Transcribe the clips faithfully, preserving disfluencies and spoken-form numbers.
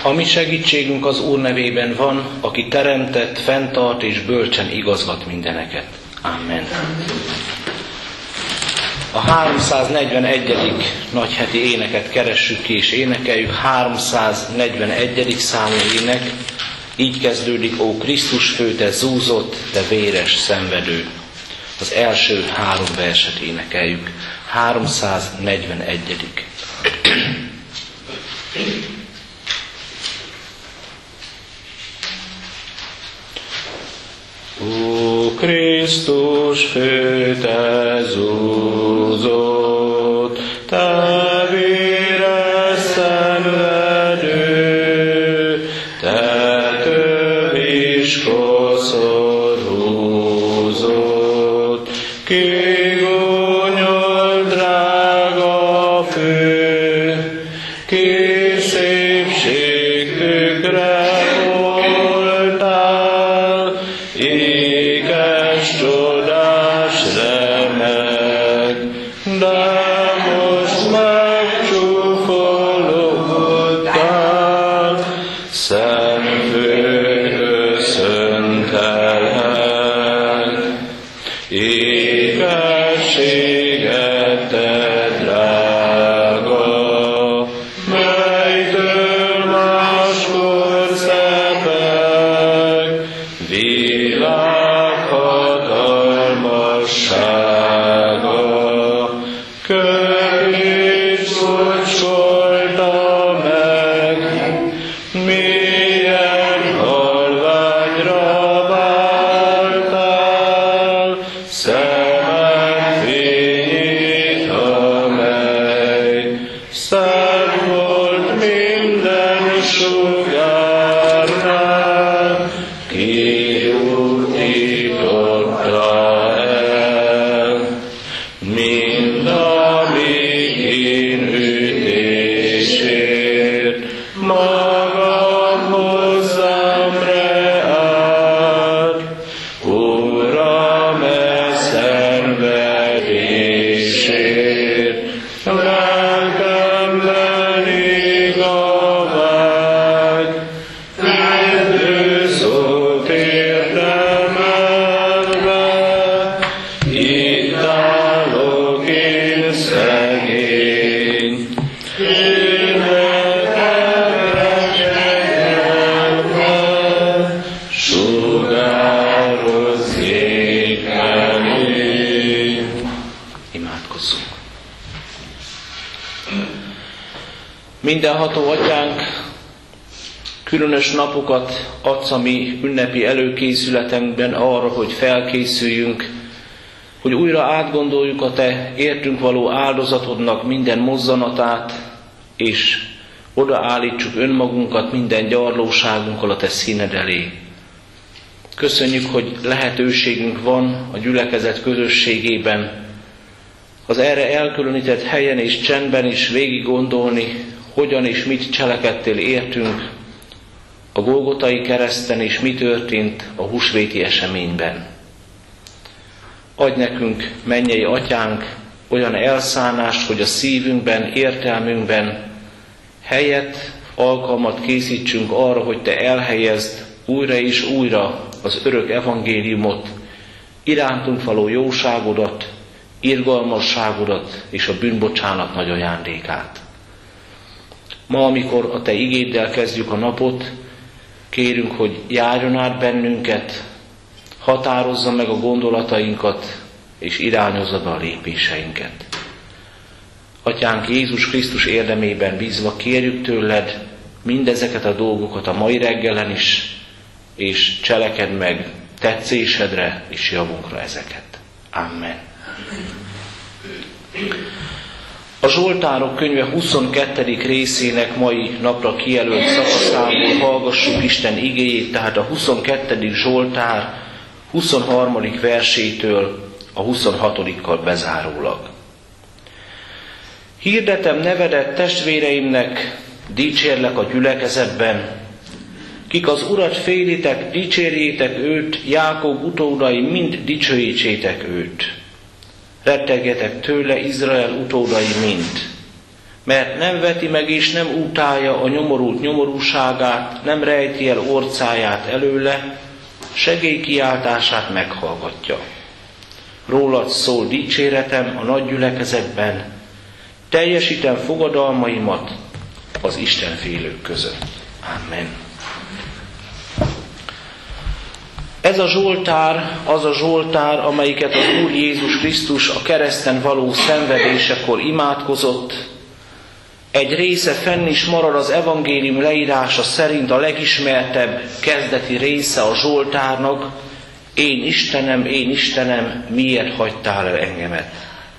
A mi segítségünk az Úr nevében van, aki teremtett, fenntart és bölcsen igazgat mindeneket. Amen. A háromszáznegyvenegyedik nagyheti éneket keressük ki és énekeljük. háromszáznegyvenegyedik számú ének. Így kezdődik: Ó Krisztus fő, te zúzott, te véres szenvedő. Az első három verset énekeljük. háromszáznegyvenegyedik. Ó Krisztus fő, te zúzott, te véres szenvedő, te több is koszor húzott, kigúnyol drága fő, ki szépség tükre voltál, ékes, csodás, remek, de most megcsúfolódtál, szent főhöz szöntelhet, ékességet te drága, melytől máskor szepek, világ hatalmassága, kövés szocsolta meg, milyen halványra váltál, szemed fényét, amely szent volt minden sugárnál, kiújította el, mind amíg én ütésért magam hozzám reált. Uram, e szenvedésért lelkemben iga vágy, üdvő szót érdemelve, itt állok én szegény, sugározzék elé. Imádkozzunk. Mindenható Atyánk, különös napokat adsz a mi ünnepi előkészületünkben arra, hogy felkészüljünk, hogy újra átgondoljuk a te értünk való áldozatodnak minden mozzanatát, és odaállítsuk önmagunkat minden gyarlóságunkkal a te színed elé. Köszönjük, hogy lehetőségünk van a gyülekezet közösségében, az erre elkülönített helyen és csendben is végig gondolni, hogyan és mit cselekedtél értünk a Golgotai kereszten, és mi történt a húsvéti eseményben. Adj nekünk, mennyei Atyánk, olyan elszánást, hogy a szívünkben, értelmünkben helyet, alkalmat készítsünk arra, hogy te elhelyezd újra és újra az örök evangéliumot, irántunk való jóságodat, irgalmasságodat és a bűnbocsánat nagy ajándékát. Ma, amikor a te igéddel kezdjük a napot, kérünk, hogy járjon át bennünket, határozza meg a gondolatainkat, és irányozza be a lépéseinket. Atyánk, Jézus Krisztus érdemében bízva kérjük tőled mindezeket a dolgokat a mai reggelen is, és cselekedd meg tetszésedre és javunkra ezeket. Amen. A Zsoltárok könyve huszonkettedik részének mai napra kijelölt szakaszából hallgassuk Isten igéjét, tehát a huszonkettedik Zsoltár huszonharmadik versétől a huszonhatodikkal bezárólag. Hirdetem nevedet testvéreimnek, dicsérlek a gyülekezetben, kik az Urat félitek, dicsérjétek őt, Jákob utódai, mind dicsőítsétek őt. Rettegjetek tőle, Izrael utódai mind. mert nem veti meg és nem utálja a nyomorult nyomorúságát, nem rejti el orcáját előle, segélykiáltását meghallgatja. Rólad szól dicséretem a nagy gyülekezetben, teljesítem fogadalmaimat az istenfélők között. Amen. Ez a zsoltár az a zsoltár, amelyiket az Úr Jézus Krisztus a kereszten való szenvedésekor imádkozott. Egy része fenn is marad az evangélium leírása szerint a legismertebb kezdeti része a zsoltárnak: én Istenem, én Istenem, miért hagytál el engemet?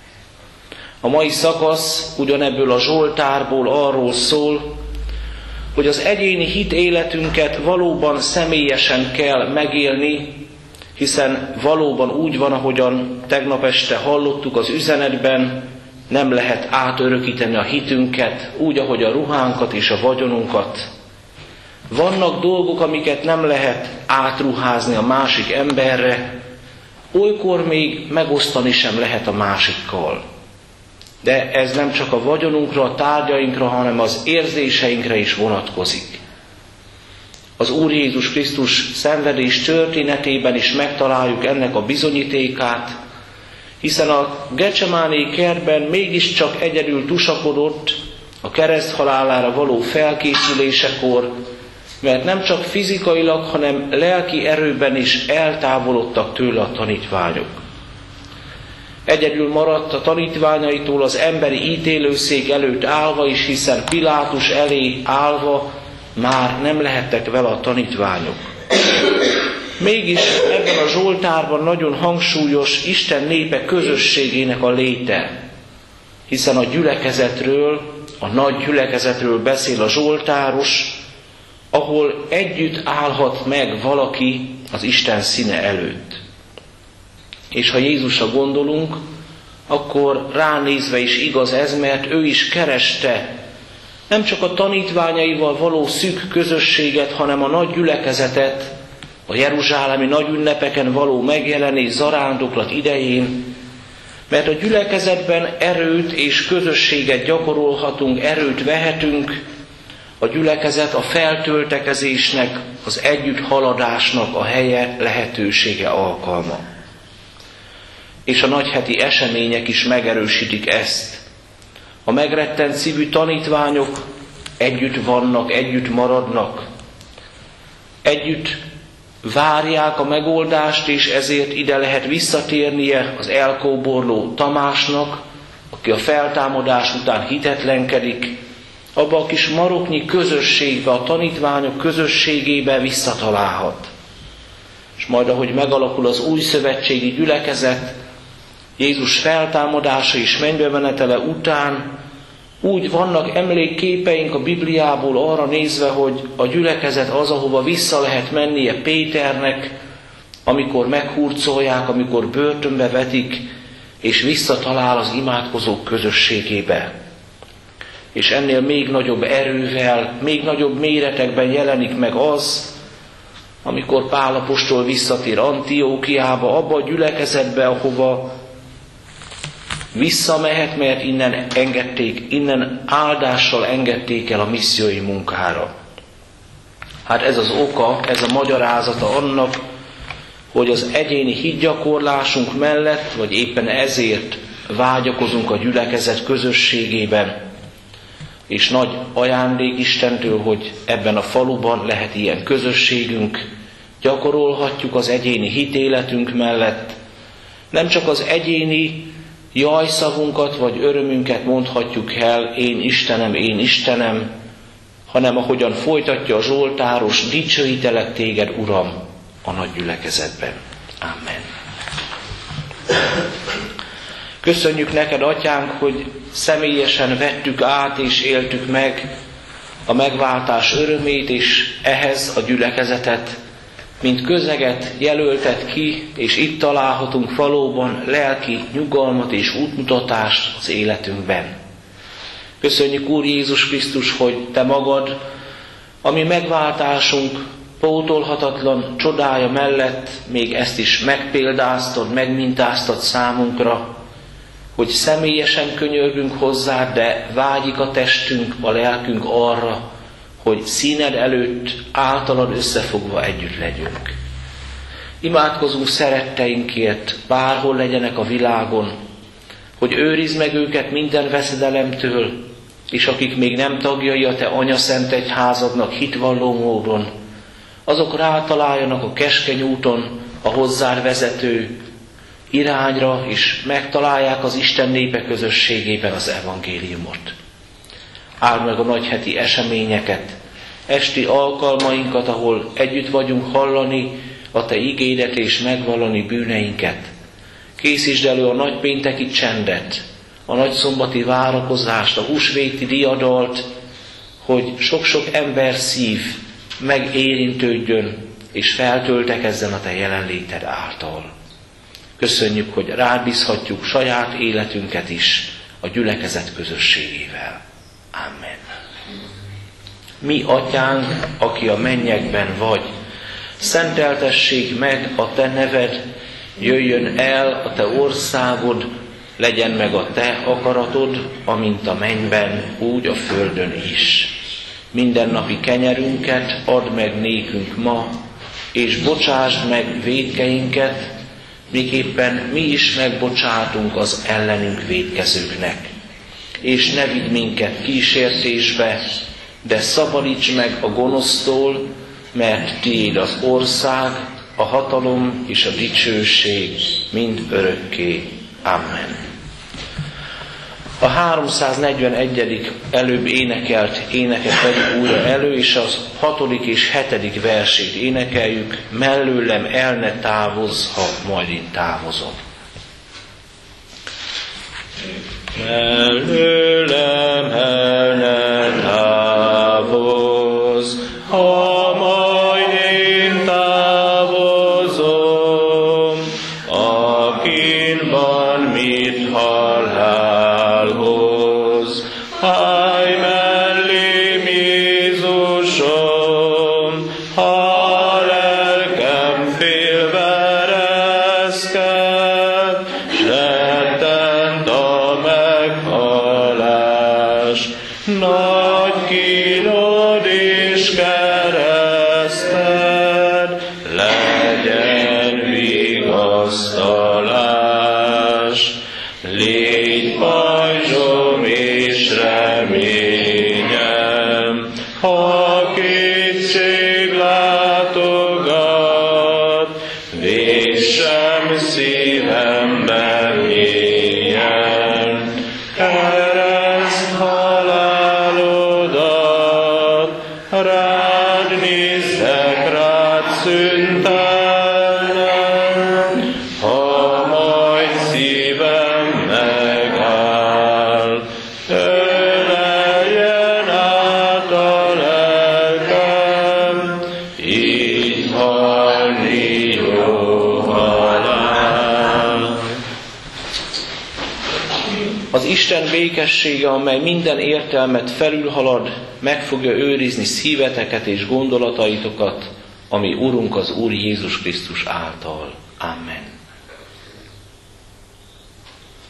A mai szakasz ugyanebből a zsoltárból arról szól, hogy az egyéni hit életünket valóban személyesen kell megélni, hiszen valóban úgy van, ahogyan tegnap este hallottuk az üzenetben, nem lehet átörökíteni a hitünket, úgy, ahogy a ruhánkat és a vagyonunkat. Vannak dolgok, amiket nem lehet átruházni a másik emberre, olykor még megosztani sem lehet a másikkal. De ez nem csak a vagyonunkra, a tárgyainkra, hanem az érzéseinkre is vonatkozik. Az Úr Jézus Krisztus szenvedés történetében is megtaláljuk ennek a bizonyítékát, hiszen a Gecsemáné kertben mégiscsak egyedül tusakodott a kereszthalálára való felkészülésekor, mert nem csak fizikailag, hanem lelki erőben is eltávolodtak tőle a tanítványok. Egyedül maradt a tanítványaitól az emberi ítélőszék előtt állva is, hiszen Pilátus elé állva már nem lehettek vele a tanítványok. Mégis ebben a zsoltárban nagyon hangsúlyos Isten népe közösségének a léte, hiszen a gyülekezetről, a nagy gyülekezetről beszél a zsoltáros, ahol együtt állhat meg valaki az Isten színe előtt. És ha Jézusra gondolunk, akkor ránézve is igaz ez, mert ő is kereste nem csak a tanítványaival való szűk közösséget, hanem a nagy gyülekezetet, a jeruzsálemi nagy ünnepeken való megjelenés, zarándoklat idején, mert a gyülekezetben erőt és közösséget gyakorolhatunk, erőt vehetünk, a gyülekezet a feltöltekezésnek, az együtthaladásnak a helye, lehetősége, alkalma. És a nagyheti események is megerősítik ezt. A megrettent szívű tanítványok együtt vannak, együtt maradnak, együtt várják a megoldást, és ezért ide lehet visszatérnie az elkóborló Tamásnak, aki a feltámadás után hitetlenkedik, abba a kis maroknyi közösségbe, a tanítványok közösségébe visszatalálhat. És majd, ahogy megalakul az új szövetségi gyülekezet, Jézus feltámadása és mennybe menetele után úgy vannak emlékképeink a Bibliából arra nézve, hogy a gyülekezet az, ahova vissza lehet mennie Péternek, amikor meghurcolják, amikor börtönbe vetik, és visszatalál az imádkozók közösségébe. És ennél még nagyobb erővel, még nagyobb méretekben jelenik meg az, amikor Pál apostol visszatér Antiókiába, abba a gyülekezetbe, ahova visszamehet, mert innen engedték, innen áldással engedték el a missziói munkára. Hát ez az oka, ez a magyarázata annak, hogy az egyéni hitgyakorlásunk mellett, vagy éppen ezért vágyakozunk a gyülekezet közösségében, és nagy ajándék Istentől, hogy ebben a faluban lehet ilyen közösségünk, gyakorolhatjuk az egyéni hitéletünk mellett, nem csak az egyéni jajszavunkat vagy örömünket mondhatjuk el, én Istenem, én Istenem, hanem ahogyan folytatja a zsoltáros, dicsőítelek téged, Uram, a nagy gyülekezetben. Amen. Köszönjük neked, Atyánk, hogy személyesen vettük át és éltük meg a megváltás örömét, és ehhez a gyülekezetet, mint közeget jelöltet ki, és itt találhatunk valóban lelki nyugalmat és útmutatást az életünkben. Köszönjük, Úr Jézus Krisztus, hogy Te magad, ami megváltásunk pótolhatatlan csodája mellett még ezt is megpéldáztad, megmintáztad számunkra, hogy személyesen könyörgünk hozzád, de vágyik a testünk, a lelkünk arra, hogy színed előtt általad összefogva együtt legyünk. Imádkozunk szeretteinkért, bárhol legyenek a világon, hogy őrizd meg őket minden veszedelemtől, és akik még nem tagjai a te anyaszent egyházadnak hitvalló módon, azok rátaláljanak a keskeny úton a hozzád vezető irányra, és megtalálják az Isten népe közösségében az evangéliumot. Áld meg a nagyheti eseményeket, esti alkalmainkat, ahol együtt vagyunk hallani a te igédet és megvallani bűneinket. Készítsd elő a nagypénteki csendet, a nagyszombati várakozást, a húsvéti diadalt, hogy sok-sok ember szív megérintődjön és feltöltekezzen a te jelenléted által. Köszönjük, hogy rád bízhatjuk saját életünket is a gyülekezet közösségével. Amen. Mi, atyánk, aki a mennyekben vagy, szenteltessék meg a te neved, jöjjön el a te országod, legyen meg a te akaratod, amint a mennyben, úgy a földön is. Mindennapi kenyerünket add meg nékünk ma, és bocsásd meg vétkeinket, miképpen mi is megbocsátunk az ellenünk vétkezőknek. És ne vigy minket kísértésbe, de szabadíts meg a gonosztól, mert tiéd az ország, a hatalom és a dicsőség mind örökké. Amen. A háromszáznegyvenegyedik előbb énekelt éneket vegyük újra elő, és az hatodik és hetedik versét énekeljük. Mellőlem el ne távozz, ha majd én távozom. Mellőlem el ne távozz, ha majd én távozom, akin van mit halálhoz. Állj mellém, Jézusom, ha lelkem félve reszked, s rettent a meghalás. Nagy kínod és kereszted, legyen vigasztalás. Légy pajzsom és reményem, ha kétség látogat, vésem szívemben mélyen. Kereszt halálodat, rád nézzek, rád szüntelnem, ha majd szívem megáll. Öleljen át a lelkem, így halni jó halál. Az Isten békessége, amely minden értelmet felülhalad, meg fogja őrizni szíveteket és gondolataitokat, ami Urunk az Úr Jézus Krisztus által. Amen.